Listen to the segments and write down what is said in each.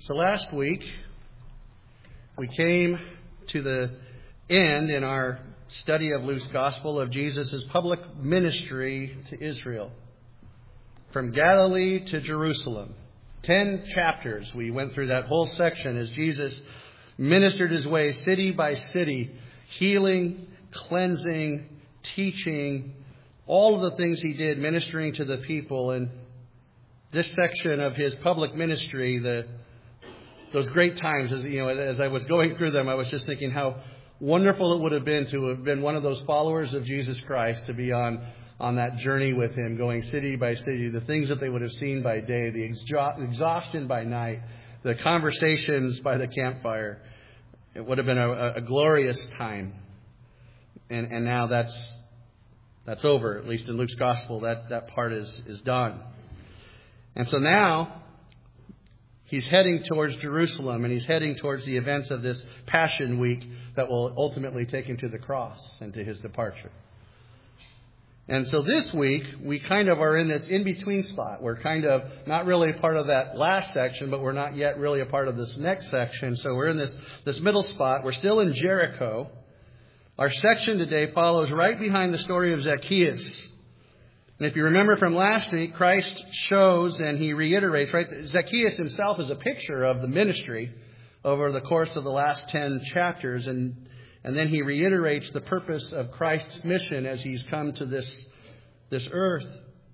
So last week, we came to the end in our study of Luke's Gospel of Jesus' public ministry to Israel. From Galilee to Jerusalem. 10 chapters. We went through that whole section as Jesus ministered his way city by city, healing, cleansing, teaching, all of the things he did, ministering to the people. And this section of his public ministry, those great times, as I was going through them, I was just thinking how wonderful it would have been to have been one of those followers of Jesus Christ, to be on that journey with him, going city by city, the things that they would have seen by day, the exhaustion by night, the conversations by the campfire. It would have been a glorious time. And now that's over, at least in Luke's Gospel. That part is done. And so now he's heading towards Jerusalem, and he's heading towards the events of this Passion Week that will ultimately take him to the cross and to his departure. And so this week, we kind of are in this in-between spot. We're kind of not really part of that last section, but we're not yet really a part of this next section. So we're in this middle spot. We're still in Jericho. Our section today follows right behind the story of Zacchaeus. And if you remember from last week, Christ shows and he reiterates, right? Zacchaeus himself is a picture of the ministry over the course of the last 10 chapters. And then he reiterates the purpose of Christ's mission as he's come to this earth.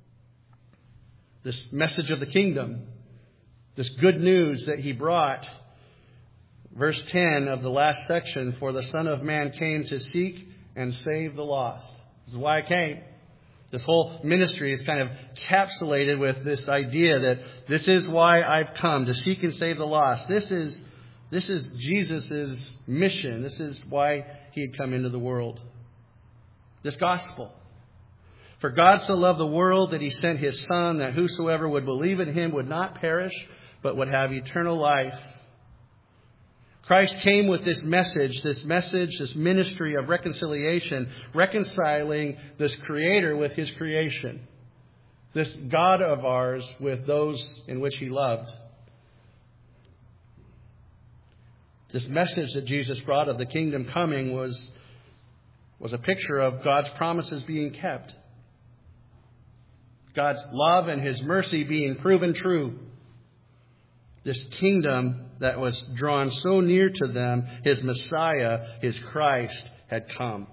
This message of the kingdom. This good news that he brought. Verse 10 of the last section, for the Son of Man came to seek and save the lost. This is why I came. This whole ministry is kind of capsulated with this idea that this is why I've come, to seek and save the lost. This is Jesus' mission. This is why he had come into the world. This gospel. For God so loved the world that he sent his Son, that whosoever would believe in him would not perish, but would have eternal life. Christ came with this message, this ministry of reconciliation, reconciling this Creator with his creation. This God of ours with those in which he loved. This message that Jesus brought of the kingdom coming was a picture of God's promises being kept. God's love and his mercy being proven true. This kingdom that was drawn so near to them, his Messiah, his Christ, had come.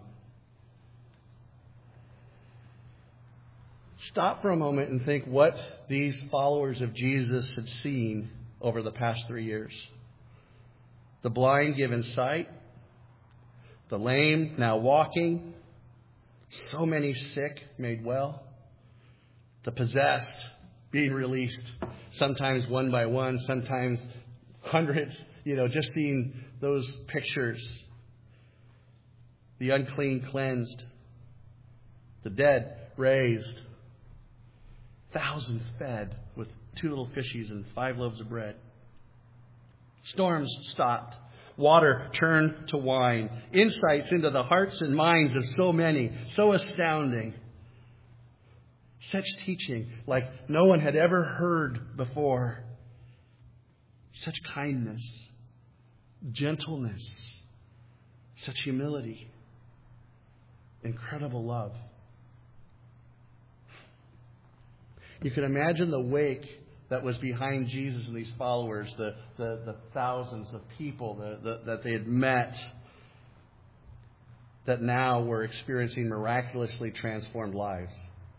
Stop for a moment and think what these followers of Jesus had seen over the past 3 years. The blind given sight, the lame now walking, so many sick made well, the possessed being released, sometimes one by one, sometimes hundreds, just seeing those pictures. The unclean cleansed, the dead raised, thousands fed with 2 little fishes and 5 loaves of bread. Storms stopped. Water turned to wine. Insights into the hearts and minds of so many. So astounding. Such teaching like no one had ever heard before. Such kindness. Gentleness. Such humility. Incredible love. You can imagine the wake that was behind Jesus and these followers, the thousands of people that they had met, that now were experiencing miraculously transformed lives.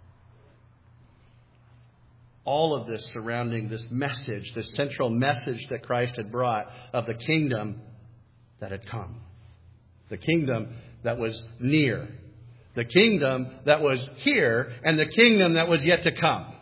All of this surrounding this message, this central message that Christ had brought of the kingdom that had come. The kingdom that was near. The kingdom that was here, and the kingdom that was yet to come.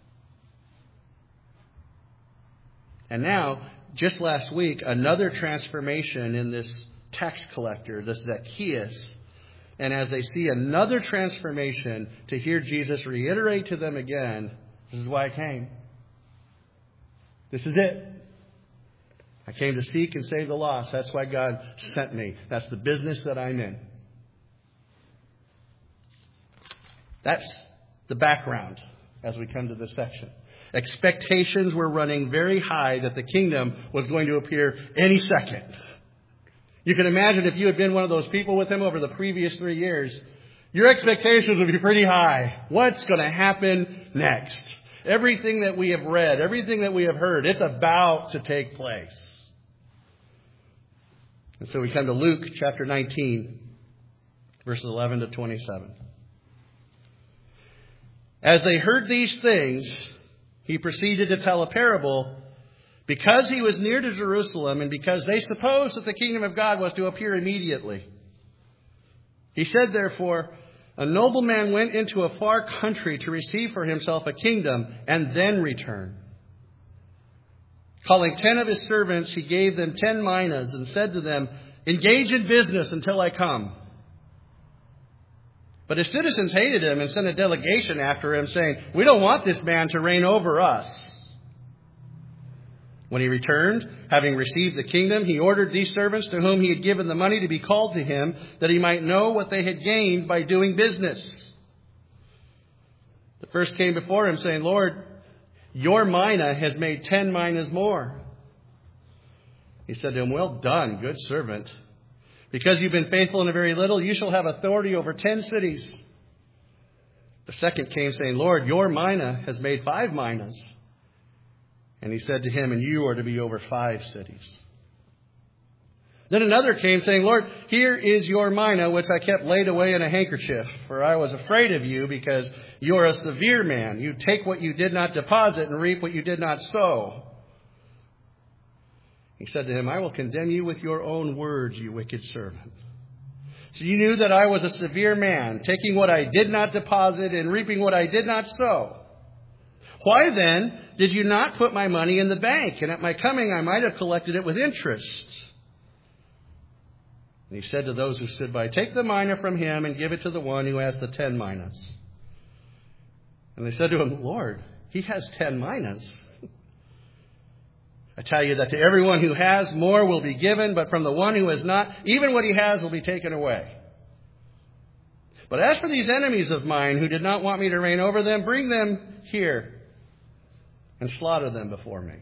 And now, just last week, another transformation in this tax collector, this Zacchaeus. And as they see another transformation, to hear Jesus reiterate to them again, this is why I came. This is it. I came to seek and save the lost. That's why God sent me. That's the business that I'm in. That's the background as we come to this section. Expectations were running very high that the kingdom was going to appear any second. You can imagine if you had been one of those people with him over the previous 3 years, your expectations would be pretty high. What's going to happen next? Everything that we have read, everything that we have heard, it's about to take place. And so we come to Luke chapter 19, verses 11 to 27. As they heard these things, he proceeded to tell a parable because he was near to Jerusalem and because they supposed that the kingdom of God was to appear immediately. He said, therefore, a nobleman went into a far country to receive for himself a kingdom and then return. Calling 10 of his servants, he gave them 10 minas and said to them, engage in business until I come. But his citizens hated him and sent a delegation after him, saying, we don't want this man to reign over us. When he returned, having received the kingdom, he ordered these servants to whom he had given the money to be called to him, that he might know what they had gained by doing business. The first came before him, saying, Lord, your mina has made 10 minas more. He said to him, well done, good servant. Because you've been faithful in a very little, you shall have authority over 10 cities. The second came, saying, Lord, your mina has made 5 minas. And he said to him, and you are to be over 5 cities. Then another came, saying, Lord, here is your mina, which I kept laid away in a handkerchief. For I was afraid of you, because you are a severe man. You take what you did not deposit and reap what you did not sow. He said to him, I will condemn you with your own words, you wicked servant. So you knew that I was a severe man, taking what I did not deposit and reaping what I did not sow. Why then did you not put my money in the bank? And at my coming I might have collected it with interest. And he said to those who stood by, take the mina from him and give it to the one who has the 10 minas. And they said to him, Lord, he has 10 minas. I tell you that to everyone who has, more will be given, but from the one who has not, even what he has will be taken away. But as for these enemies of mine who did not want me to reign over them, bring them here and slaughter them before me.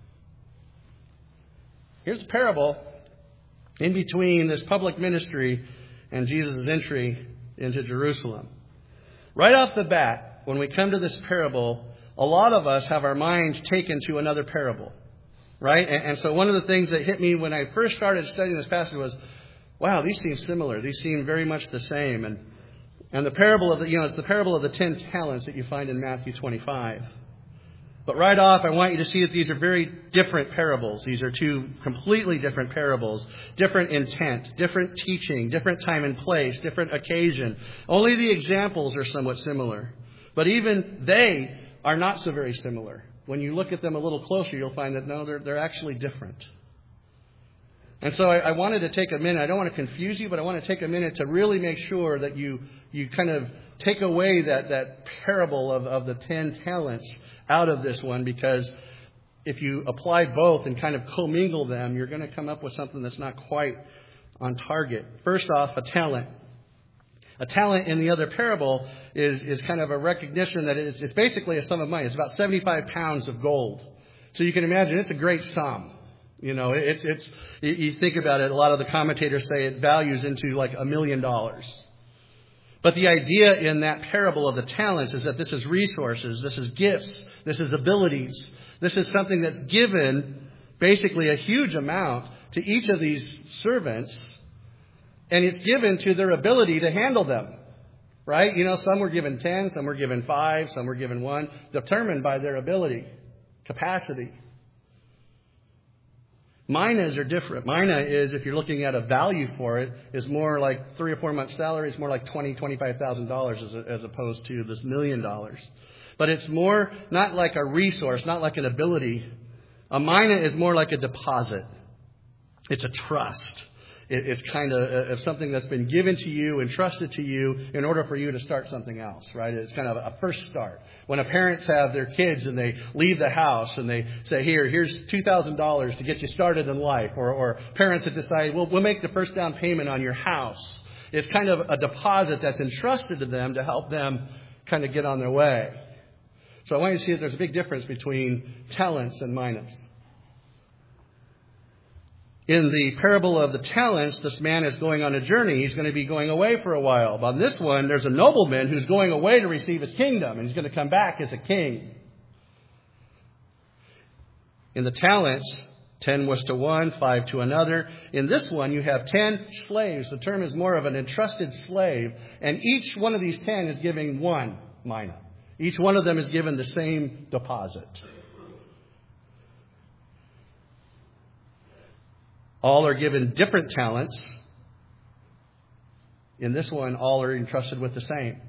Here's a parable in between this public ministry and Jesus' entry into Jerusalem. Right off the bat, when we come to this parable, a lot of us have our minds taken to another parable. Right? And so one of the things that hit me when I first started studying this passage was, wow, these seem similar. These seem very much the same. And the parable of it's the parable of the 10 talents that you find in Matthew 25. But right off, I want you to see that these are very different parables. These are 2 completely different parables, different intent, different teaching, different time and place, different occasion. Only the examples are somewhat similar. But even they are not so very similar. When you look at them a little closer, you'll find that, no, they're actually different. And so I wanted to take a minute. I don't want to confuse you, but I want to take a minute to really make sure that you kind of take away that parable of the 10 talents out of this one, because if you apply both and kind of commingle them, you're going to come up with something that's not quite on target. First off, a talent. A talent in the other parable is kind of a recognition that it's basically a sum of money. It's about 75 pounds of gold. So you can imagine it's a great sum. You know, you think about it, a lot of the commentators say it values into like $1 million. But the idea in that parable of the talents is that this is resources, this is gifts, this is abilities. This is something that's given basically a huge amount to each of these servants. And it's given to their ability to handle them, right? You know, some were given 10, some were given 5, some were given 1, determined by their ability, capacity. Minas are different. Mina is, if you're looking at a value for it, is more like 3 or 4 months' salary. It's more like $25,000 as opposed to this $1 million. But it's more not like a resource, not like an ability. A mina is more like a deposit. It's a trust. It's kind of something that's been given to you, entrusted to you in order for you to start something else, right? It's kind of a first start. When parents have their kids and they leave the house and they say, here's $2,000 to get you started in life. Or parents that decide, well, we'll make the first down payment on your house. It's kind of a deposit that's entrusted to them to help them kind of get on their way. So I want you to see that there's a big difference between talents and minas. In the parable of the talents, this man is going on a journey. He's going to be going away for a while. But on this one, there's a nobleman who's going away to receive his kingdom, and he's going to come back as a king. In the talents, 10 was to one, 5 to another. In this one, you have 10 slaves. The term is more of an entrusted slave. And each one of these 10 is giving 1 mina. Each one of them is given the same deposit. All are given different talents. In this one, all are entrusted with the same.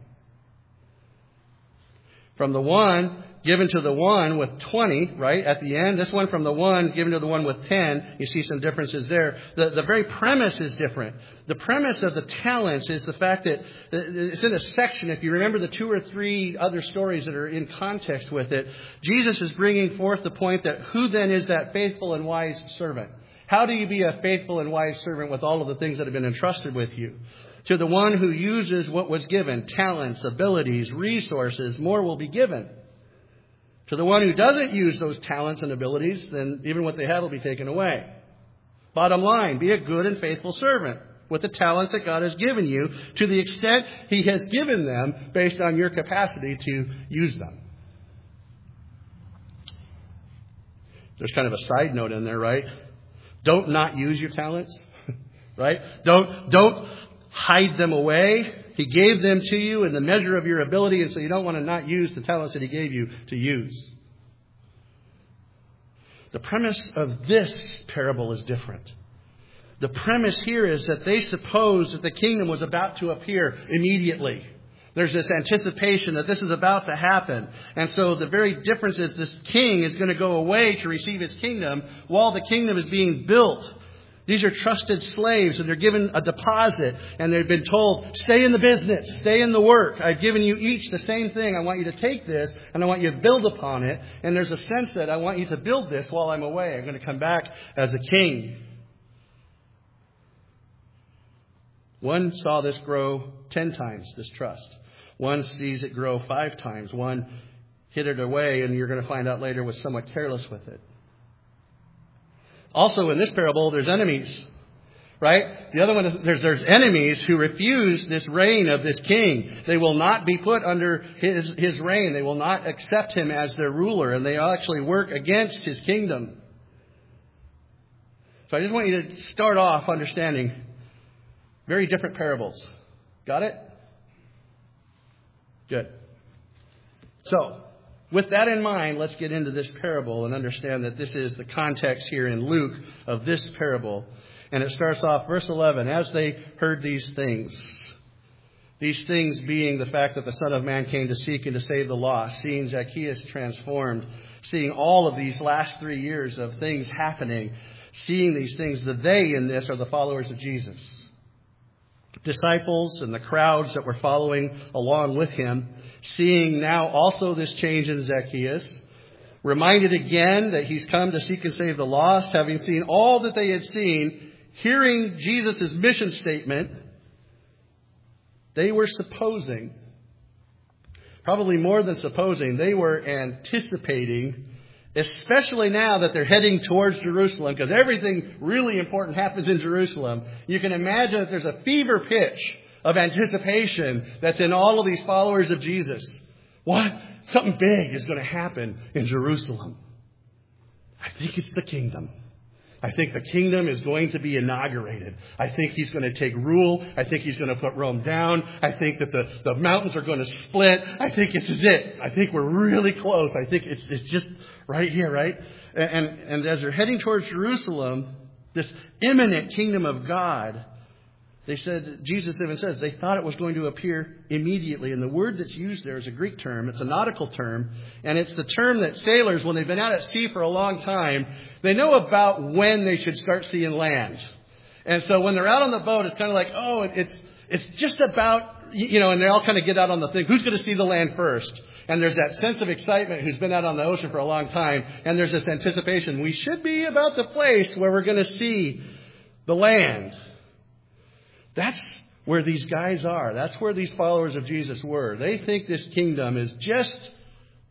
From the one given to the one with 20, right, at the end. This one from the one given to the one with 10. You see some differences there. The very premise is different. The premise of the talents is the fact that it's in a section. If you remember the 2 or 3 other stories that are in context with it, Jesus is bringing forth the point that who then is that faithful and wise servant? How do you be a faithful and wise servant with all of the things that have been entrusted with you? To the one who uses what was given, talents, abilities, resources, more will be given. To the one who doesn't use those talents and abilities, then even what they have will be taken away. Bottom line, be a good and faithful servant with the talents that God has given you to the extent He has given them based on your capacity to use them. There's kind of a side note in there, right? Don't not use your talents, right? Don't hide them away. He gave them to you in the measure of your ability, and so you don't want to not use the talents that He gave you to use. The premise of this parable is different. The premise here is that they supposed that the kingdom was about to appear immediately. There's this anticipation that this is about to happen. And so the very difference is this king is going to go away to receive his kingdom while the kingdom is being built. These are trusted slaves, and they're given a deposit, and they've been told, stay in the business, stay in the work. I've given you each the same thing. I want you to take this, and I want you to build upon it. And there's a sense that I want you to build this while I'm away. I'm going to come back as a king. One saw this grow 10 times, this trust. One sees it grow 5 times. One hid it away, and you're going to find out later was somewhat careless with it. Also, in this parable, there's enemies, right? The other one is there's enemies who refuse this reign of this king. They will not be put under his reign. They will not accept him as their ruler, and they actually work against his kingdom. So I just want you to start off understanding very different parables. Got it? Good. So, with that in mind, let's get into this parable and understand that this is the context here in Luke of this parable. And it starts off, verse 11, as they heard these things being the fact that the Son of Man came to seek and to save the lost, seeing Zacchaeus transformed, seeing all of these last 3 years of things happening, seeing these things, the they in this are the followers of Jesus. Disciples and the crowds that were following along with him, seeing now also this change in Zacchaeus, reminded again that he's come to seek and save the lost, having seen all that they had seen, hearing Jesus' mission statement, they were supposing, probably more than supposing, they were anticipating, especially now that they're heading towards Jerusalem, because everything really important happens in Jerusalem. You can imagine that there's a fever pitch of anticipation that's in all of these followers of Jesus. What? Something big is going to happen in Jerusalem. I think it's the kingdom. I think the kingdom is going to be inaugurated. I think he's going to take rule. I think he's going to put Rome down. I think that the mountains are going to split. I think it's it. I think we're really close. I think it's just right here, right? And as they're heading towards Jerusalem, this imminent kingdom of God, they said, Jesus even says, they thought it was going to appear immediately. And the word that's used there is a Greek term. It's a nautical term. And it's the term that sailors, when they've been out at sea for a long time, they know about when they should start seeing land. And so when they're out on the boat, it's kind of like, oh, it's just about, and they all kind of get out on the thing. Who's going to see the land first? And there's that sense of excitement who's been out on the ocean for a long time. And there's this anticipation. We should be about the place where we're going to see the land. That's where these guys are. That's where these followers of Jesus were. They think this kingdom is just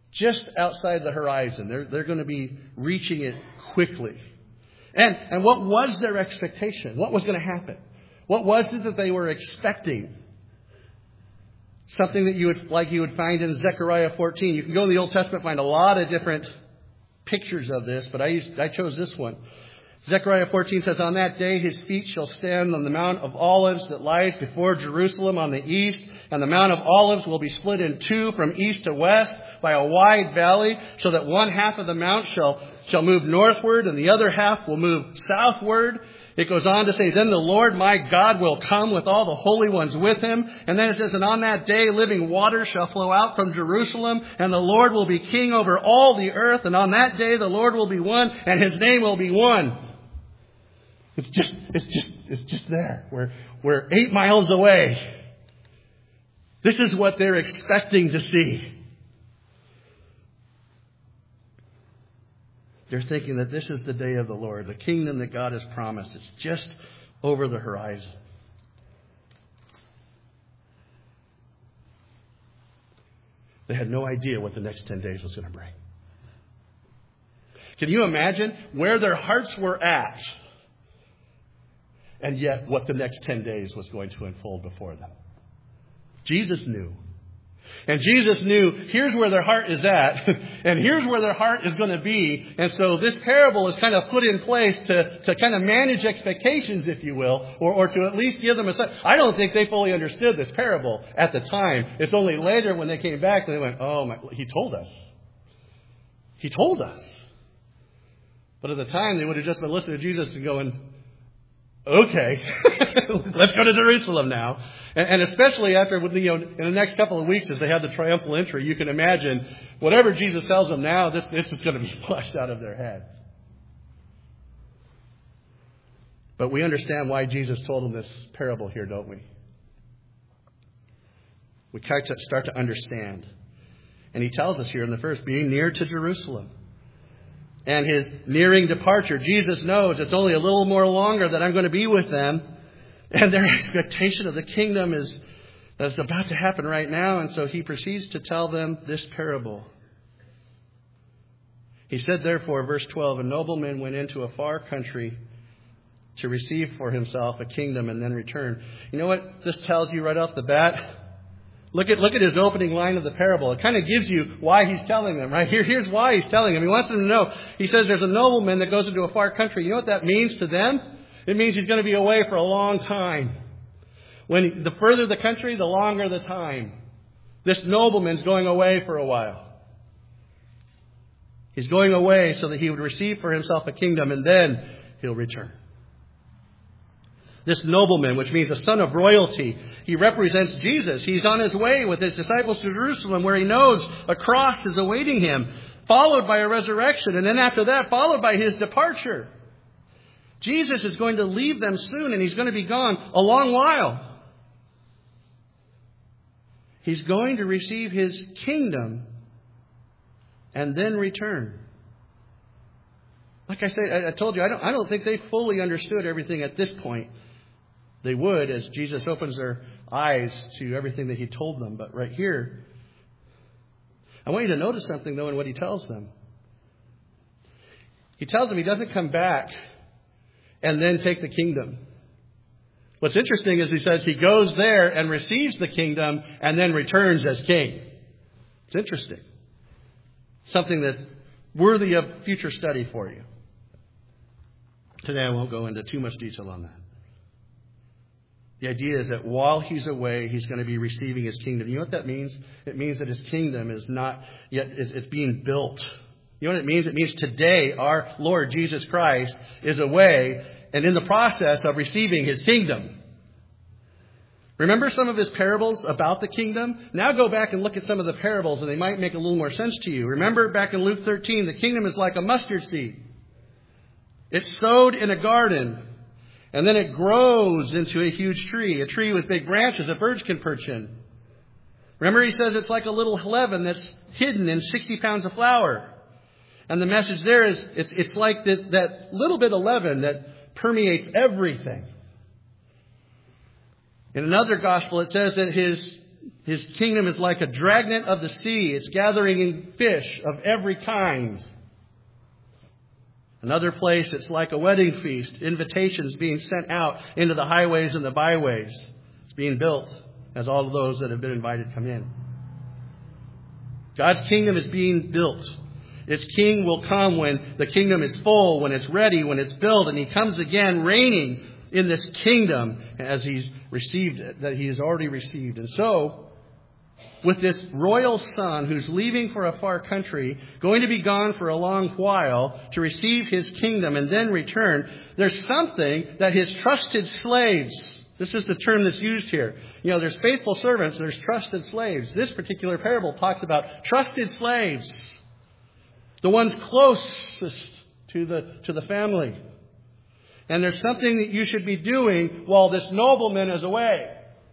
just outside the horizon. They're going to be reaching it quickly. And what was their expectation? What was going to happen? What was it that they were expecting? Something that you would find in Zechariah 14. You can go to the Old Testament and find a lot of different pictures of this, but I chose this one. Zechariah 14 says, "On that day his feet shall stand on the Mount of Olives that lies before Jerusalem on the east, and the Mount of Olives will be split in two from east to west by a wide valley, so that one half of the mount shall move northward, and the other half will move southward." It goes on to say, "Then the Lord my God will come with all the holy ones with him." And then it says, "And on that day living waters shall flow out from Jerusalem, and the Lord will be king over all the earth. And on that day the Lord will be one, and his name will be one." It's just there. We're 8 miles away. This is what they're expecting to see. They're thinking that this is the day of the Lord, the kingdom that God has promised. It's just over the horizon. They had no idea what the next 10 days was going to bring. Can you imagine where their hearts were at, and yet what the next 10 days was going to unfold before them? Jesus knew. And Jesus knew, here's where their heart is at, and here's where their heart is going to be. And so this parable is kind of put in place to kind of manage expectations, if you will, or to at least give them a sense. I don't think they fully understood this parable at the time. It's only later when they came back that they went, "Oh, he told us. He told us." But at the time, they would have just been listening to Jesus and going, "Okay, let's go to Jerusalem now." And especially after, in the next couple of weeks, as they had the triumphal entry, you can imagine whatever Jesus tells them now, this is going to be flushed out of their heads. But we understand why Jesus told them this parable here, don't we? We kind of start to understand. And he tells us here in the first, being near to Jerusalem. And his nearing departure, Jesus knows it's only a little more longer that I'm going to be with them. And their expectation of the kingdom that's about to happen right now. And so he proceeds to tell them this parable. He said, therefore, verse 12, "A nobleman went into a far country to receive for himself a kingdom and then return." You know what this tells you right off the bat? Look at his opening line of the parable. It kind of gives you why he's telling them, right? Here's why he's telling them. He wants them to know. He says there's a nobleman that goes into a far country. You know what that means to them? It means he's going to be away for a long time. When the further the country, the longer the time. This nobleman's going away for a while. He's going away so that he would receive for himself a kingdom, and then he'll return. This nobleman, which means a son of royalty, he represents Jesus. He's on his way with his disciples to Jerusalem, where he knows a cross is awaiting him, followed by a resurrection, and then after that, followed by his departure. Jesus is going to leave them soon, and he's going to be gone a long while. He's going to receive his kingdom and then return. Like I say, I told you, I don't think they fully understood everything at this point. They would as Jesus opens their eyes to everything that he told them. But right here, I want you to notice something, though, in what he tells them. He tells them he doesn't come back and then take the kingdom. What's interesting is he says he goes there and receives the kingdom and then returns as king. It's interesting. Something that's worthy of future study for you. Today I won't go into too much detail on that. The idea is that while he's away, he's going to be receiving his kingdom. You know what that means? It means that his kingdom is not yet, it's being built. You know what it means? It means today our Lord Jesus Christ is away and in the process of receiving his kingdom. Remember some of his parables about the kingdom? Now go back and look at some of the parables and they might make a little more sense to you. Remember back in Luke 13, the kingdom is like a mustard seed. It's sowed in a garden and then it grows into a huge tree, a tree with big branches that birds can perch in. Remember he says it's like a little leaven that's hidden in 60 pounds of flour. And the message there is, it's like that little bit of leaven that permeates everything. In another gospel, it says that his His kingdom is like a dragnet of the sea. It's gathering in fish of every kind. Another place, it's like a wedding feast. Invitations being sent out into the highways and the byways. It's being built as all of those that have been invited come in. God's kingdom is being built. Its king will come when the kingdom is full, when it's ready, when it's built. And he comes again reigning in this kingdom as he's received it, that he has already received. And so, with this royal son who's leaving for a far country, going to be gone for a long while to receive his kingdom and then return, there's something that his trusted slaves, this is the term that's used here. You know, there's faithful servants, there's trusted slaves. This particular parable talks about trusted slaves, the ones closest to the family. And there's something that you should be doing while this nobleman is away.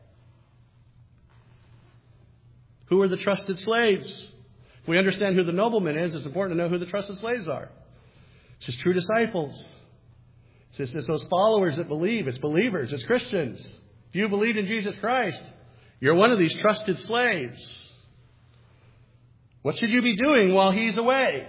Who are the trusted slaves? If we understand who the nobleman is, it's important to know who the trusted slaves are. It's his true disciples. It's those followers that believe. It's believers. It's Christians. If you believe in Jesus Christ, you're one of these trusted slaves. What should you be doing while he's away?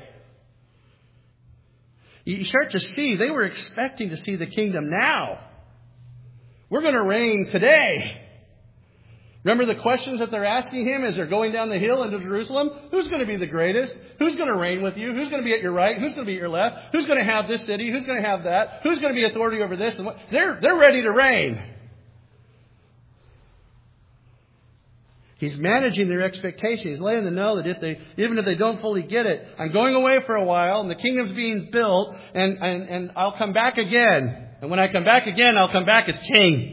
You start to see, they were expecting to see the kingdom now. We're going to reign today. Remember the questions that they're asking him as they're going down the hill into Jerusalem? Who's going to be the greatest? Who's going to reign with you? Who's going to be at your right? Who's going to be at your left? Who's going to have this city? Who's going to have that? Who's going to be authority over this? And what? They're ready to reign. He's managing their expectations. He's letting them know that even if they don't fully get it, I'm going away for a while and the kingdom's being built and I'll come back again. And when I come back again, I'll come back as king.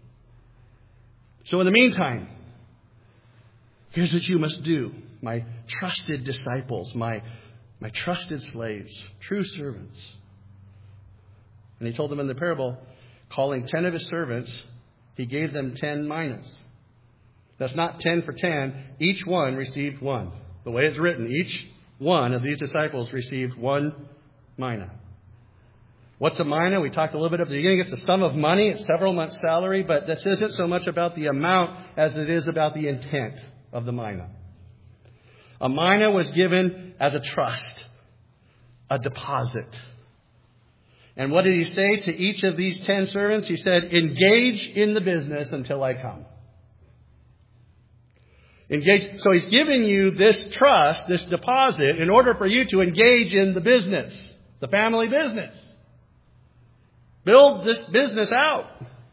So in the meantime, here's what you must do, my trusted disciples, my trusted slaves, true servants. And he told them in the parable, calling 10 of his servants, he gave them 10 minas. That's not 10 for 10. Each one received one. The way it's written, each one of these disciples received 1 mina. What's a mina? We talked a little bit at the beginning. It's a sum of money. It's several months' salary. But this isn't so much about the amount as it is about the intent of the mina. A mina was given as a trust, a deposit. And what did he say to each of these 10 servants? He said, engage in the business until I come. Engage. So he's giving you this trust, this deposit, in order for you to engage in the business, the family business. Build this business out.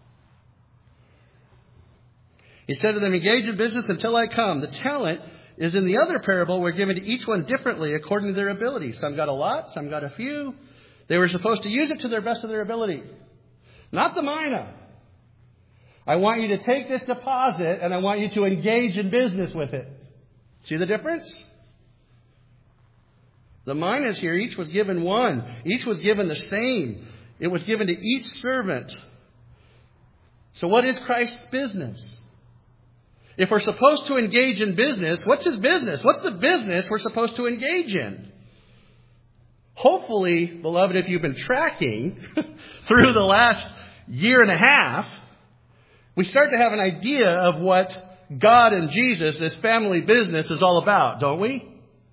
He said to them, engage in business until I come. The talent is in the other parable. We're given to each one differently according to their ability. Some got a lot, some got a few. They were supposed to use it to their best of their ability. Not the mina. I want you to take this deposit and I want you to engage in business with it. See the difference? The minas here, each was given one. Each was given the same. It was given to each servant. So what is Christ's business? If we're supposed to engage in business, what's his business? What's the business we're supposed to engage in? Hopefully, beloved, if you've been tracking through the last year and a half, we start to have an idea of what God and Jesus, this family business, is all about, don't we?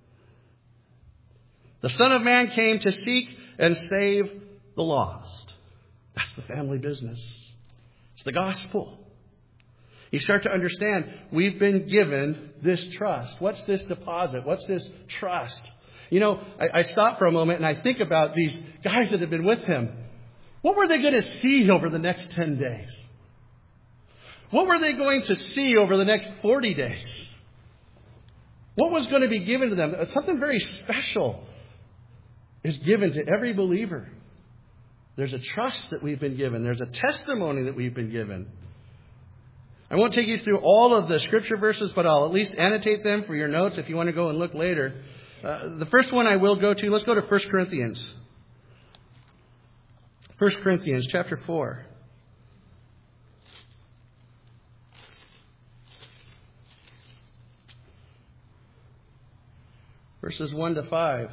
The Son of Man came to seek and save the lost. That's the family business. It's the gospel. You start to understand we've been given this trust. What's this deposit? What's this trust? You know, I stop for a moment and I think about these guys that have been with him. What were they going to see over the next 10 days? What were they going to see over the next 40 days? What was going to be given to them? Something very special is given to every believer. There's a trust that we've been given. There's a testimony that we've been given. I won't take you through all of the scripture verses, but I'll at least annotate them for your notes if you want to go and look later. The first one I will go to, let's go to 1 Corinthians. 1 Corinthians chapter 4. Verses 1 to 5.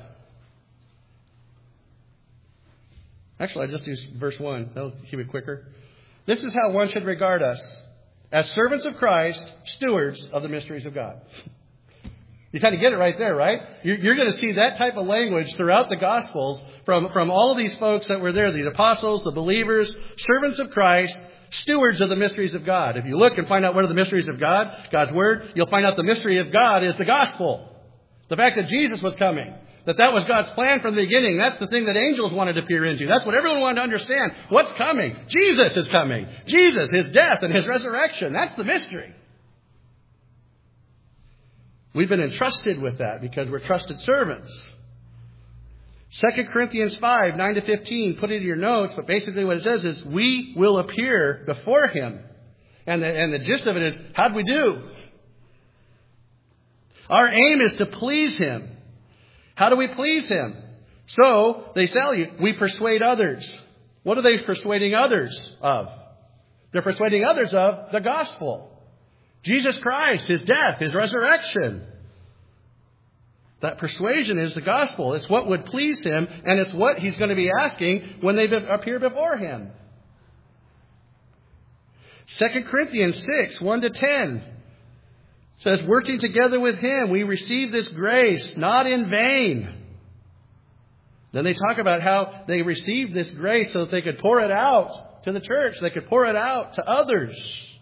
Actually, I'll just use verse 1. That'll keep it quicker. This is how one should regard us. as servants of Christ, stewards of the mysteries of God. You kind of get it right there, right? You're going to see that type of language throughout the Gospels from all of these folks that were there, the apostles, the believers, servants of Christ, stewards of the mysteries of God. If you look and find out what are the mysteries of God, God's Word, you'll find out the mystery of God is the gospel. The fact that Jesus was coming. That was God's plan from the beginning. That's the thing that angels wanted to peer into. That's what everyone wanted to understand. What's coming? Jesus is coming. Jesus, His death and His resurrection. That's the mystery. We've been entrusted with that because we're trusted servants. 2 Corinthians 5, 9 to 15, put it in your notes, but basically what it says is we will appear before Him. And the gist of it is, how'd we do? Our aim is to please Him. How do we please Him? So, they tell you, we persuade others. What are they persuading others of? They're persuading others of the gospel. Jesus Christ, His death, His resurrection. That persuasion is the gospel. It's what would please Him, and it's what He's going to be asking when they appear before Him. 2 Corinthians 6, 1 to 10 says, working together with Him, we receive this grace, not in vain. Then they talk about how they received this grace so that they could pour it out to the church. They could pour it out to others.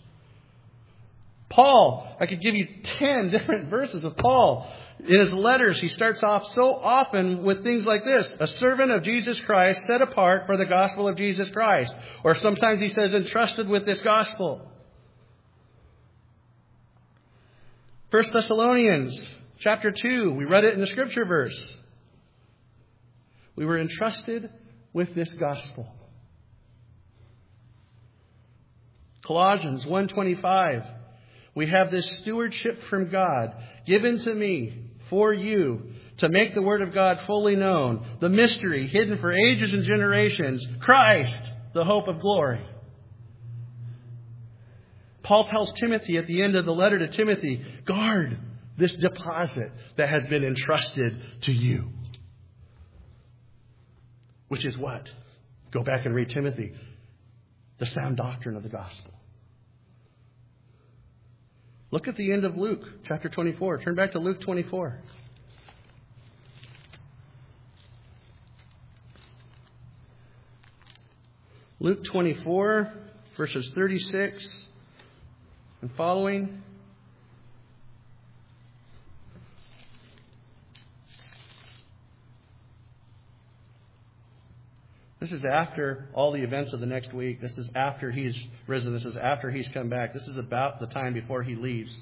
Paul, I could give you 10 different verses of Paul. In his letters, he starts off so often with things like this. A servant of Jesus Christ set apart for the gospel of Jesus Christ. Or sometimes he says entrusted with this gospel. 1 Thessalonians chapter 2, we read it in the scripture verse. We were entrusted with this gospel. Colossians 1:25. We have this stewardship from God given to me for you to make the word of God fully known. The mystery hidden for ages and generations. Christ, the hope of glory. Paul tells Timothy at the end of the letter to Timothy, guard this deposit that has been entrusted to you. Which is what? Go back and read Timothy. The sound doctrine of the gospel. Look at the end of Luke chapter 24. Turn back to Luke 24. Luke 24, verses 36 and following. This is after all the events of the next week. This is after He's risen. This is after He's come back. This is about the time before He leaves.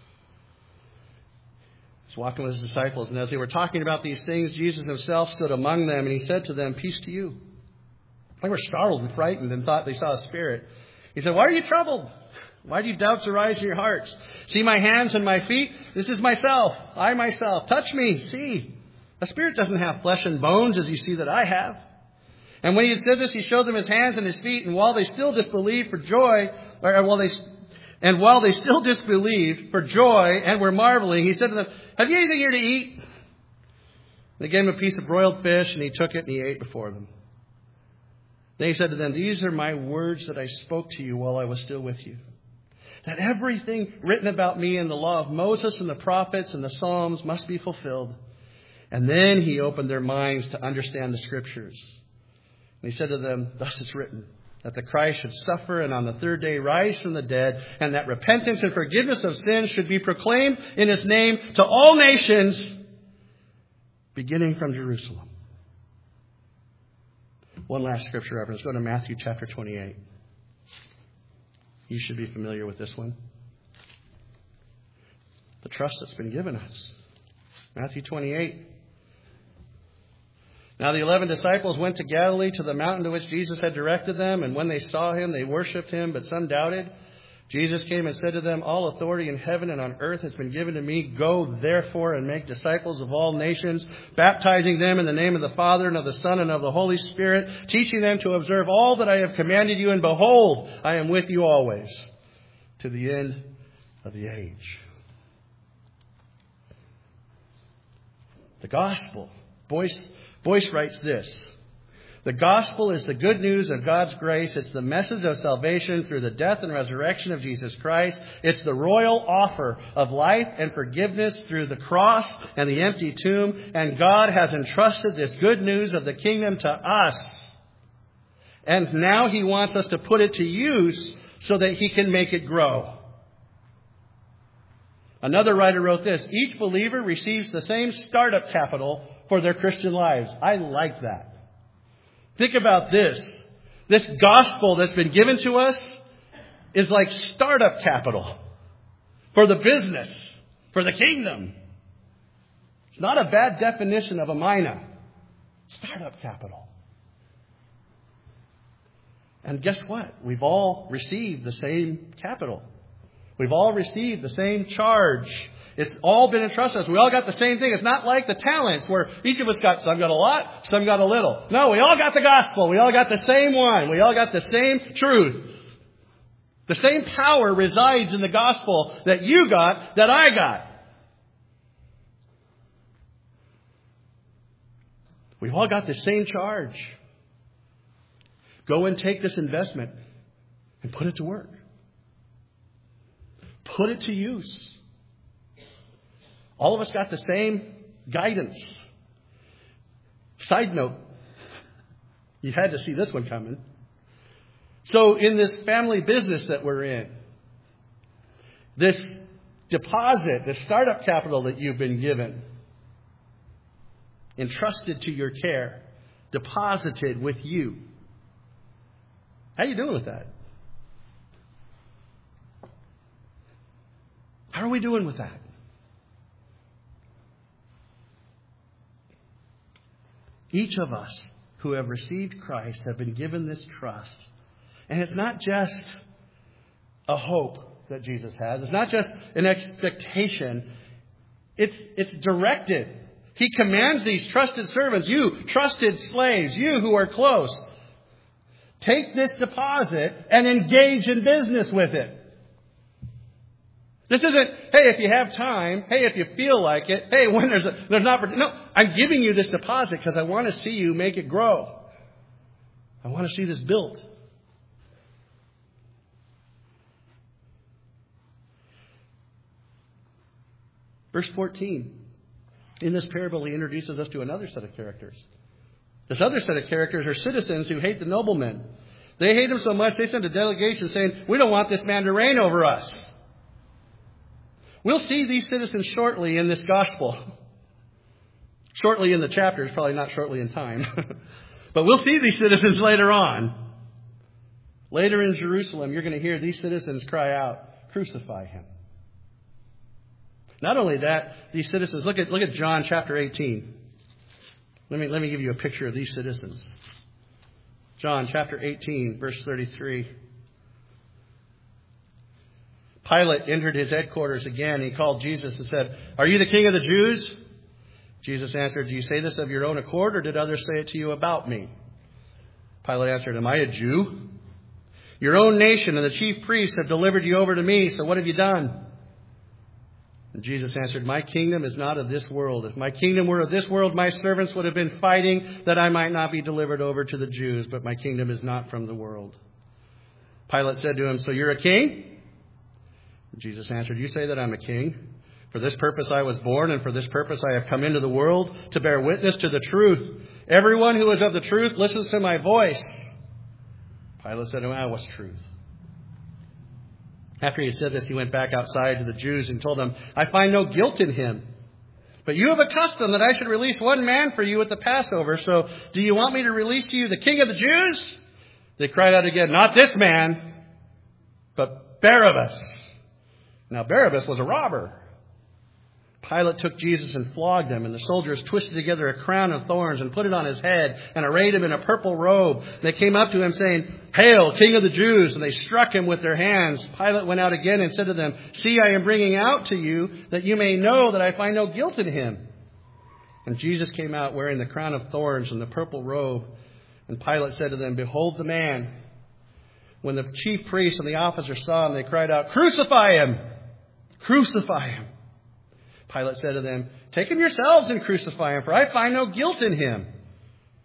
He's walking with His disciples. And as they were talking about these things, Jesus Himself stood among them. And He said to them, peace to you. They were startled and frightened and thought they saw a spirit. He said, why are you troubled? Why do doubts arise in your hearts? See my hands and my feet? This is myself. I myself. Touch me. See. A spirit doesn't have flesh and bones as you see that I have. And when He had said this, He showed them His hands and His feet. And while they still disbelieved for joy, while they still disbelieved for joy and were marveling, He said to them, have you anything here to eat? They gave Him a piece of broiled fish, and He took it and He ate before them. Then He said to them, these are my words that I spoke to you while I was still with you. That everything written about me in the law of Moses and the prophets and the Psalms must be fulfilled. And then He opened their minds to understand the Scriptures. And He said to them, thus it's written, that the Christ should suffer and on the third day rise from the dead, and that repentance and forgiveness of sins should be proclaimed in His name to all nations, beginning from Jerusalem. One last scripture reference. Go to Matthew chapter 28. You should be familiar with this one. The trust that's been given us. Matthew 28. Now the 11 disciples went to Galilee to the mountain to which Jesus had directed them. And when they saw Him, they worshipped Him, but some doubted. Jesus came and said to them, all authority in heaven and on earth has been given to me. Go therefore and make disciples of all nations, baptizing them in the name of the Father and of the Son and of the Holy Spirit, teaching them to observe all that I have commanded you. And behold, I am with you always to the end of the age. The gospel. Boyce writes this. The gospel is the good news of God's grace. It's the message of salvation through the death and resurrection of Jesus Christ. It's the royal offer of life and forgiveness through the cross and the empty tomb. And God has entrusted this good news of the kingdom to us. And now He wants us to put it to use so that He can make it grow. Another writer wrote this: each believer receives the same startup capital for their Christian lives. I like that. Think about this. This gospel that's been given to us is like startup capital for the business, for the kingdom. It's not a bad definition of a mina. Startup capital. And guess what? We've all received the same capital. We've all received the same charge. It's all been entrusted to us. We all got the same thing. It's not like the talents where each of us got, some got a lot, some got a little. No, we all got the gospel. We all got the same one. We all got the same truth. The same power resides in the gospel that you got, that I got. We've all got the same charge. Go and take this investment and put it to work. Put it to use. All of us got the same guidance. Side note, you had to see this one coming. So in this family business that we're in, this deposit, the startup capital that you've been given, entrusted to your care, deposited with you. How are you doing with that? How are we doing with that? Each of us who have received Christ have been given this trust. And it's not just a hope that Jesus has. It's not just an expectation. It's directed. He commands these trusted servants, you trusted slaves, you who are close, take this deposit and engage in business with it. This isn't, hey, if you have time, hey, if you feel like it, hey, when there's an opportunity. No, I'm giving you this deposit because I want to see you make it grow. I want to see this built. Verse 14. In this parable, he introduces us to another set of characters. This other set of characters are citizens who hate the nobleman. They hate him so much, they send a delegation saying, we don't want this man to reign over us. We'll see these citizens shortly in this gospel. Shortly in the chapters, probably not shortly in time. But we'll see these citizens later on. Later in Jerusalem, you're going to hear these citizens cry out, crucify him. Not only that, these citizens, look at John chapter 18. Let me give you a picture of these citizens. John chapter 18, verse 33. Pilate entered his headquarters again. He called Jesus and said, are you the king of the Jews? Jesus answered, do you say this of your own accord, or did others say it to you about me? Pilate answered, am I a Jew? Your own nation and the chief priests have delivered you over to me, so what have you done? And Jesus answered, my kingdom is not of this world. If my kingdom were of this world, my servants would have been fighting that I might not be delivered over to the Jews, but my kingdom is not from the world. Pilate said to him, so you're a king? Jesus answered, you say that I'm a king. For this purpose I was born, and for this purpose I have come into the world, to bear witness to the truth. Everyone who is of the truth listens to my voice. Pilate said to him, what's truth? After he said this, he went back outside to the Jews and told them, I find no guilt in him. But you have a custom that I should release one man for you at the Passover. So do you want me to release to you the king of the Jews? They cried out again, not this man, but Barabbas. Now Barabbas was a robber. Pilate took Jesus and flogged him, and the soldiers twisted together a crown of thorns and put it on his head and arrayed him in a purple robe. They came up to him saying, Hail, King of the Jews! And they struck him with their hands. Pilate went out again and said to them, See, I am bringing out to you that you may know that I find no guilt in him. And Jesus came out wearing the crown of thorns and the purple robe. And Pilate said to them, Behold the man. When the chief priests and the officers saw him, they cried out, Crucify him! Crucify him! Pilate said to them, Take him yourselves and crucify him, for I find no guilt in him.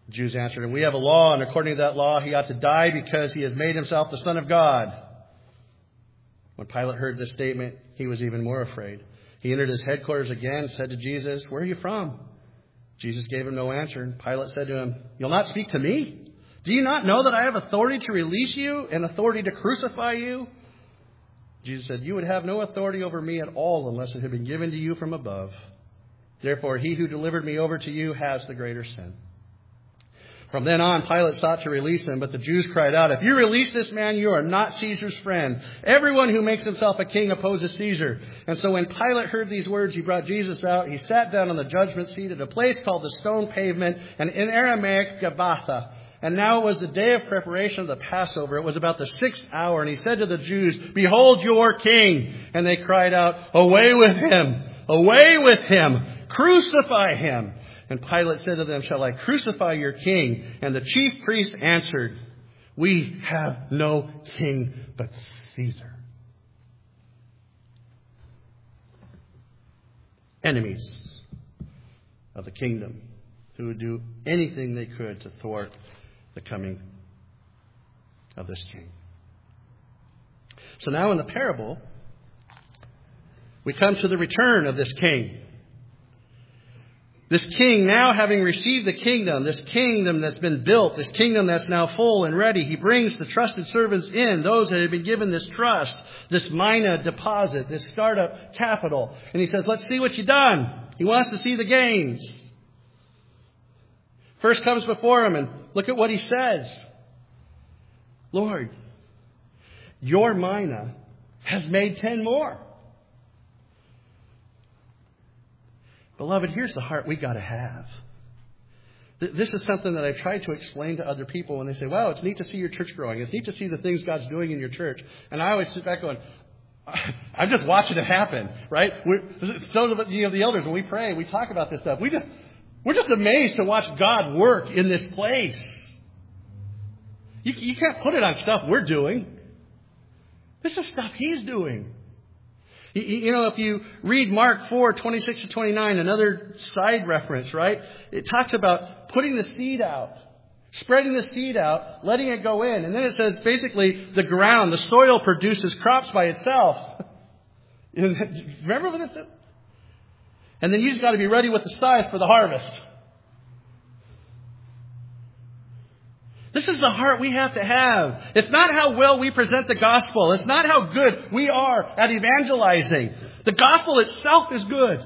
The Jews answered him, "We have a law, and according to that law, he ought to die because he has made himself the Son of God." When Pilate heard this statement, he was even more afraid. He entered his headquarters again and said to Jesus, "Where are you from?" Jesus gave him no answer. And Pilate said to him, "You'll not speak to me? Do you not know that I have authority to release you and authority to crucify you?" Jesus said, "You would have no authority over me at all unless it had been given to you from above. Therefore, he who delivered me over to you has the greater sin." From then on, Pilate sought to release him, but the Jews cried out, "If you release this man, you are not Caesar's friend. Everyone who makes himself a king opposes Caesar." And so when Pilate heard these words, he brought Jesus out. He sat down on the judgment seat at a place called the Stone Pavement, and in Aramaic, Gabbatha. And now it was the day of preparation of the Passover. It was about the 6th hour. And he said to the Jews, "Behold your king." And they cried out, "Away with him! Away with him! Crucify him!" And Pilate said to them, "Shall I crucify your king?" And the chief priest answered, "We have no king but Caesar." Enemies of the kingdom who would do anything they could to thwart the coming of this king. So now in the parable, we come to the return of this king. This king, now having received the kingdom, this kingdom that's been built, this kingdom that's now full and ready, he brings the trusted servants in, those that have been given this trust, this mina deposit, this startup capital. And he says, "Let's see what you've done." He wants to see the gains. First comes before him, and look at what he says. "Lord, your mina has made 10 more. Beloved, here's the heart we got to have. This is something that I've tried to explain to other people when they say, "Wow, it's neat to see your church growing. It's neat to see the things God's doing in your church." And I always sit back going, I'm just watching it happen, right? The elders, when we pray, we talk about this stuff. We're just amazed to watch God work in this place. You can't put it on stuff we're doing. This is stuff He's doing. You know, if you read Mark 4:26-29, another side reference, right? It talks about putting the seed out, spreading the seed out, letting it go in. And then it says basically the ground, the soil produces crops by itself. Remember what it said? And then you just got to be ready with the scythe for the harvest. This is the heart we have to have. It's not how well we present the gospel. It's not how good we are at evangelizing. The gospel itself is good.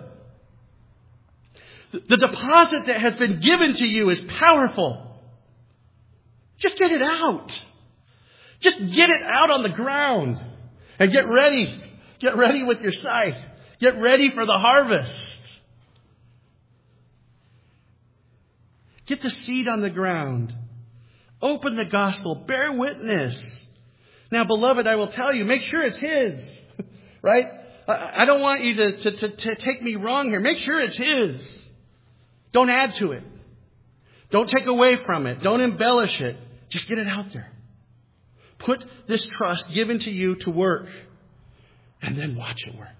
The deposit that has been given to you is powerful. Just get it out. Just get it out on the ground. And get ready. Get ready with your scythe. Get ready for the harvest. Get the seed on the ground. Open the gospel. Bear witness. Now, beloved, I will tell you, make sure it's His. Right? I don't want you to take me wrong here. Make sure it's His. Don't add to it. Don't take away from it. Don't embellish it. Just get it out there. Put this trust given to you to work. And then watch it work.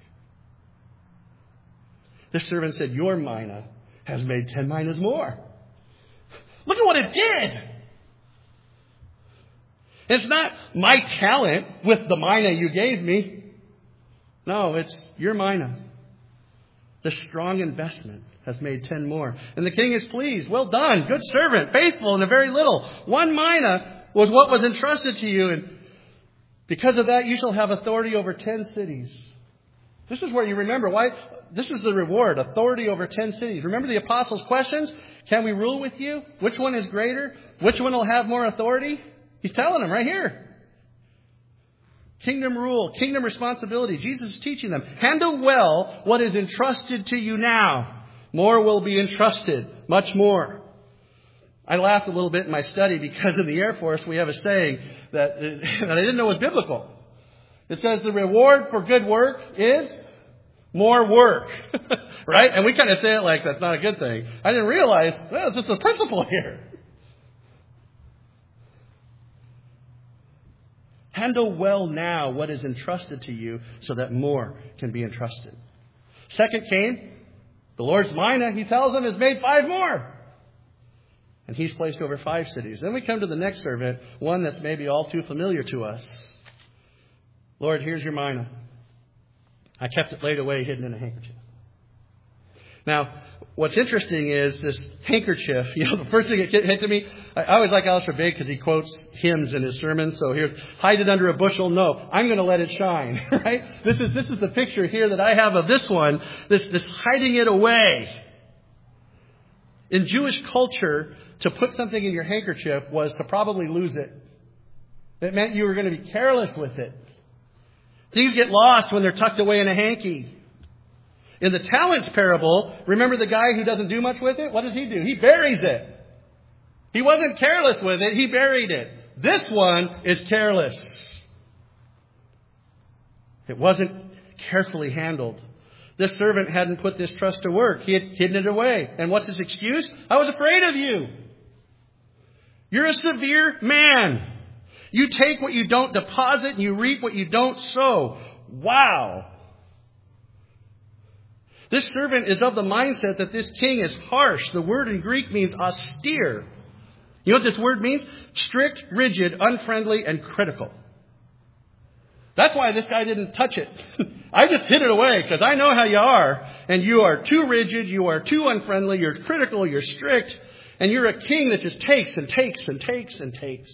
This servant said, "Your mina has made 10 minas more." Look at what it did. It's not my talent with the mina you gave me. No, it's your mina. The strong investment has made 10 more. And the king is pleased. "Well done, good servant, faithful in a very little. 1 mina was what was entrusted to you. And because of that, you shall have authority over 10 cities. This is where you remember why. This is the reward, authority over 10 cities. Remember the apostles' questions? Can we rule with you? Which one is greater? Which one will have more authority? He's telling them right here. Kingdom rule, kingdom responsibility. Jesus is teaching them. Handle well what is entrusted to you now. More will be entrusted, much more. I laughed a little bit in my study because in the Air Force we have a saying that I didn't know was biblical. It says the reward for good work is more work. Right? And we kind of say it like that's not a good thing. I didn't realize, well, it's just a principle here. Handle well now what is entrusted to you so that more can be entrusted. Second came, the Lord's mina, He tells him, has made 5 more. And he's placed over 5 cities. Then we come to the next servant, one that's maybe all too familiar to us. Lord, here's your mina. I kept it laid away, hidden in a handkerchief. Now, what's interesting is this handkerchief. The first thing that hit to me, I always like Alistair Begg because he quotes hymns in his sermons. So here's, hide it under a bushel. No, I'm going to let it shine. Right? This is the picture here that I have of this one. This hiding it away. In Jewish culture, to put something in your handkerchief was to probably lose it. It meant you were going to be careless with it. Things get lost when they're tucked away in a hanky. In the talents parable, remember the guy who doesn't do much with it? What does he do? He buries it. He wasn't careless with it. He buried it. This one is careless. It wasn't carefully handled. This servant hadn't put this trust to work. He had hidden it away. And what's his excuse? I was afraid of you. You're a severe man. You take what you don't deposit and you reap what you don't sow. Wow. This servant is of the mindset that this king is harsh. The word in Greek means austere. You know what this word means? Strict, rigid, unfriendly, and critical. That's why this guy didn't touch it. I just hid it away because I know how you are. And you are too rigid. You are too unfriendly. You're critical. You're strict. And you're a king that just takes and takes and takes and takes.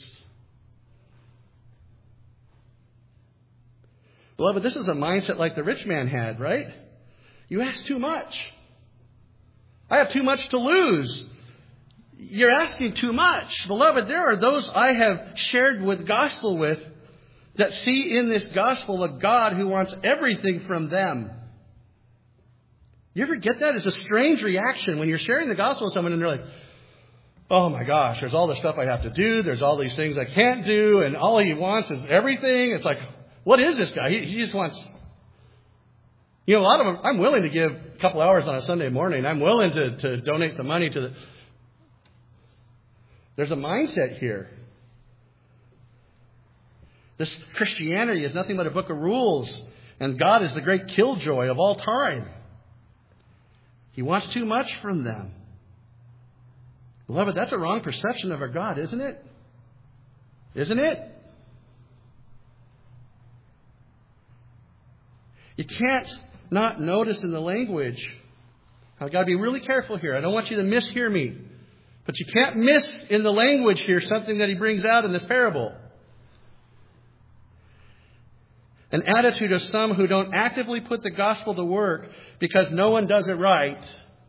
Beloved, this is a mindset like the rich man had, right? You ask too much. I have too much to lose. You're asking too much. Beloved, there are those I have shared with gospel with that see in this gospel a God who wants everything from them. You ever get that? It's a strange reaction when you're sharing the gospel with someone and they're like, oh my gosh, there's all this stuff I have to do. There's all these things I can't do. And all he wants is everything. It's like, what is this guy? He just wants... a lot of them, I'm willing to give a couple hours on a Sunday morning. I'm willing to donate some money to the... There's a mindset here. This Christianity is nothing but a book of rules. And God is the great killjoy of all time. He wants too much from them. Beloved, that's a wrong perception of our God, isn't it? Isn't it? You can't not notice in the language. I've got to be really careful here. I don't want you to mishear me. But you can't miss in the language here something that he brings out in this parable. An attitude of some who don't actively put the gospel to work because no one does it right.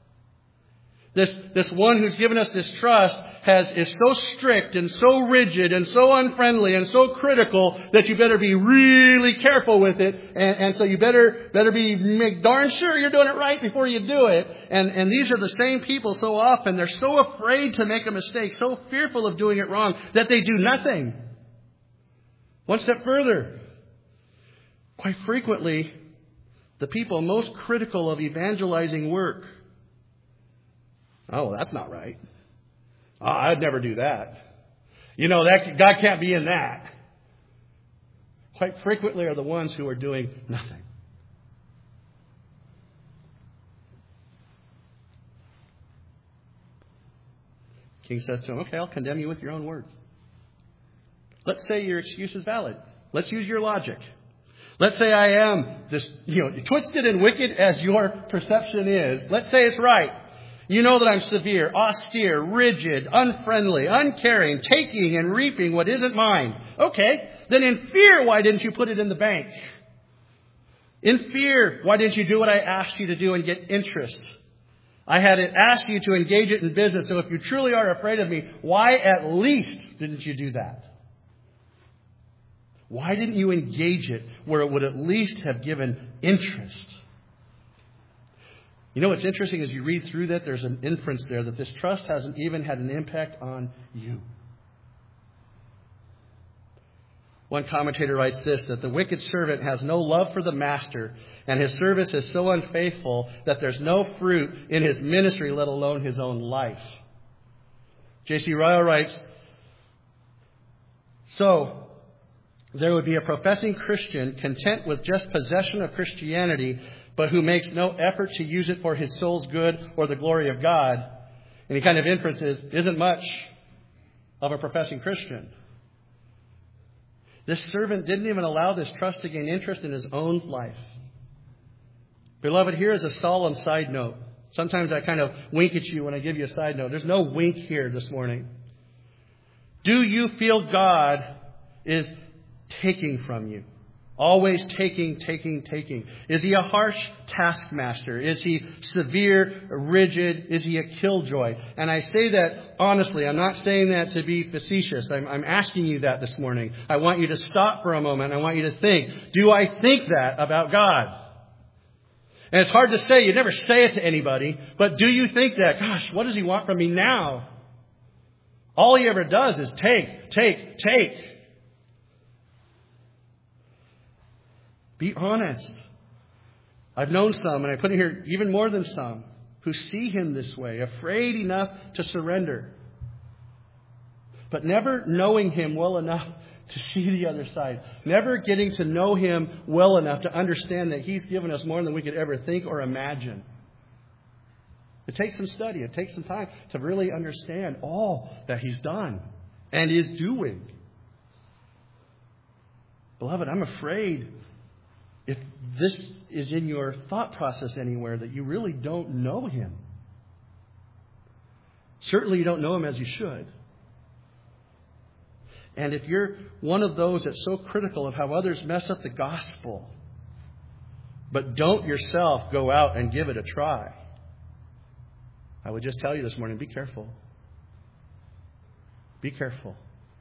This one who's given us this trust is so strict and so rigid and so unfriendly and so critical that you better be really careful with it. And so you better make darn sure you're doing it right before you do it. And these are the same people so often. They're so afraid to make a mistake, so fearful of doing it wrong that they do nothing. One step further. Quite frequently, the people most critical of evangelizing work. Oh, well, that's not right. Oh, I'd never do that. That God can't be in that. Quite frequently are the ones who are doing nothing. King says to him, okay, I'll condemn you with your own words. Let's say your excuse is valid. Let's use your logic. Let's say I am this, twisted and wicked as your perception is. Let's say it's right. You know that I'm severe, austere, rigid, unfriendly, uncaring, taking and reaping what isn't mine. Okay, then in fear, why didn't you put it in the bank? In fear, why didn't you do what I asked you to do and get interest? I had asked you to engage it in business. So if you truly are afraid of me, why at least didn't you do that? Why didn't you engage it where it would at least have given interest? What's interesting as you read through that, there's an inference there that this trust hasn't even had an impact on you. One commentator writes this, that the wicked servant has no love for the master, and his service is so unfaithful that there's no fruit in his ministry, let alone his own life. J.C. Ryle writes, so there would be a professing Christian content with just possession of Christianity, but who makes no effort to use it for his soul's good or the glory of God. Any kind of inference isn't much of a professing Christian. This servant didn't even allow this trust to gain interest in his own life. Beloved, here is a solemn side note. Sometimes I kind of wink at you when I give you a side note. There's no wink here this morning. Do you feel God is taking from you? Always taking. Is he a harsh taskmaster? Is he severe, rigid? Is he a killjoy? And I say that honestly. I'm not saying that to be facetious. I'm asking you that this morning. I want you to stop for a moment. I want you to think, do I think that about God? And it's hard to say. You never say it to anybody. But do you think that? Gosh, what does he want from me now? All he ever does is take. Be honest. I've known some, and I put in here even more than some, who see him this way, afraid enough to surrender, but never knowing him well enough to see the other side. Never getting to know him well enough to understand that he's given us more than we could ever think or imagine. It takes some study. It takes some time to really understand all that he's done and is doing. Beloved, I'm afraid if this is in your thought process anywhere that you really don't know him. Certainly you don't know him as you should. And if you're one of those that's so critical of how others mess up the gospel, but don't yourself go out and give it a try, I would just tell you this morning, be careful. Be careful.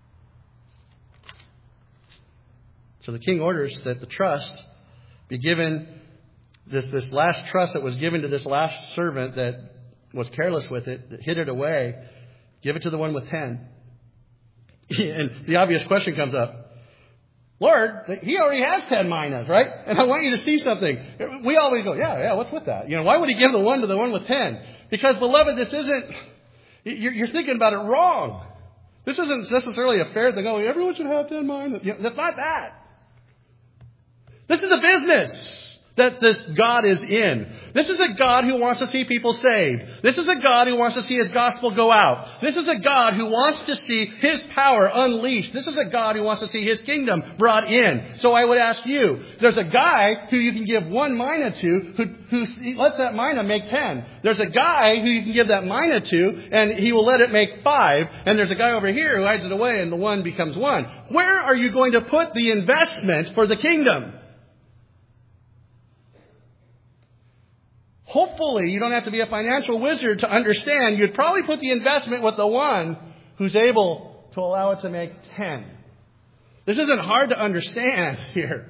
So the king orders that the trust be given, this last trust that was given to this last servant that was careless with it, that hid it away, give it to the one with 10. And the obvious question comes up. Lord, he already has 10 minas, right? And I want you to see something. We always go, yeah, what's with that? Why would he give the one to the one with 10? Because, beloved, this isn't, you're thinking about it wrong. This isn't necessarily a fair thing. Oh, everyone should have 10 minas. That's not that. This is a business that this God is in. This is a God who wants to see people saved. This is a God who wants to see his gospel go out. This is a God who wants to see his power unleashed. This is a God who wants to see his kingdom brought in. So I would ask you, there's a guy who you can give 1 mina to who lets that mina make 10. There's a guy who you can give that mina to and he will let it make 5. And there's a guy over here who hides it away and the 1 becomes 1. Where are you going to put the investment for the kingdom? Hopefully, you don't have to be a financial wizard to understand. You'd probably put the investment with the one who's able to allow it to make 10. This isn't hard to understand here.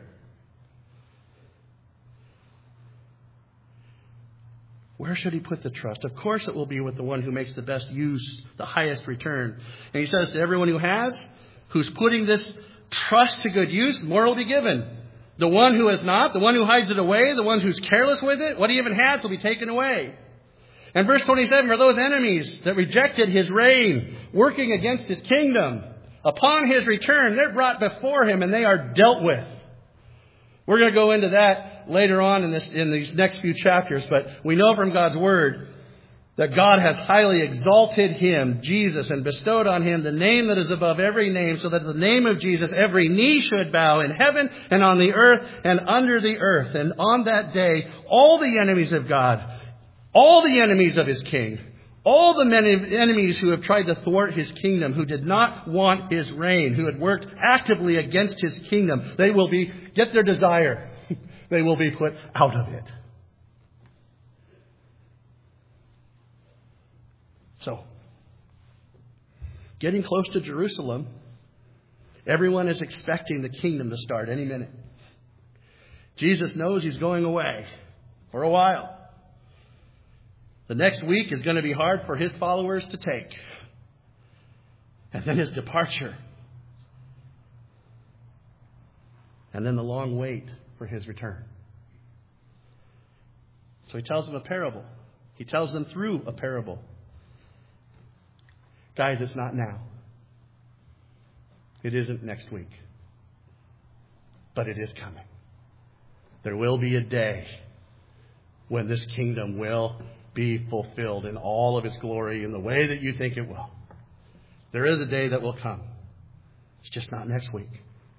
Where should he put the trust? Of course, it will be with the one who makes the best use, the highest return. And he says to everyone who has, who's putting this trust to good use, more will be given. The one who has not, the one who hides it away, the one who's careless with it, what he even has will be taken away. And verse 27, for those enemies that rejected his reign, working against his kingdom, upon his return, they're brought before him and they are dealt with. We're going to go into that later on in these next few chapters, but we know from God's word that God has highly exalted him, Jesus, and bestowed on him the name that is above every name, so that the name of Jesus every knee should bow in heaven and on the earth and under the earth. And on that day, all the enemies of God, all the enemies of his king, all the enemies who have tried to thwart his kingdom, who did not want his reign, who had worked actively against his kingdom, they will get their desire. They will be put out of it. So, getting close to Jerusalem, everyone is expecting the kingdom to start any minute. Jesus knows he's going away for a while. The next week is going to be hard for his followers to take. And then his departure. And then the long wait for his return. So he tells them a parable. He tells them through a parable. Guys, it's not now. It isn't next week. But it is coming. There will be a day when this kingdom will be fulfilled in all of its glory in the way that you think it will. There is a day that will come. It's just not next week.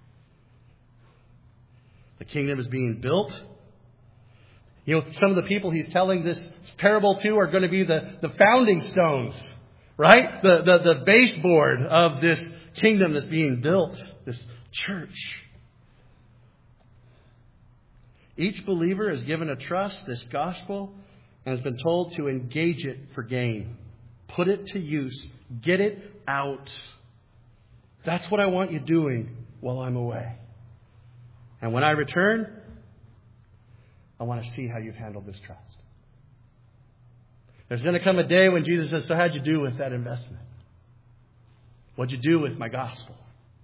The kingdom is being built. You know, some of the people he's telling this parable to are going to be the founding stones, right? The baseboard of this kingdom that's being built, this church. Each believer is given a trust, this gospel, and has been told to engage it for gain. Put it to use. Get it out. That's what I want you doing while I'm away. And when I return, I want to see how you've handled this trust. There's going to come a day when Jesus says, so how'd you do with that investment? What'd you do with my gospel?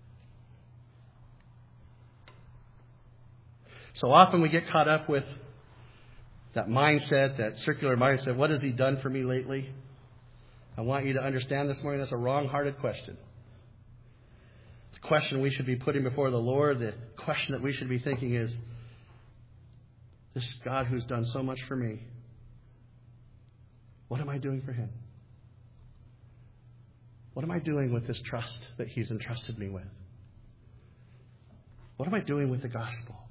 So often we get caught up with that mindset, that circular mindset. What has he done for me lately? I want you to understand this morning that's a wrong-hearted question. It's a question we should be putting before the Lord. The question that we should be thinking is, this God who's done so much for me, what am I doing for him? What am I doing with this trust that he's entrusted me with? What am I doing with the gospel?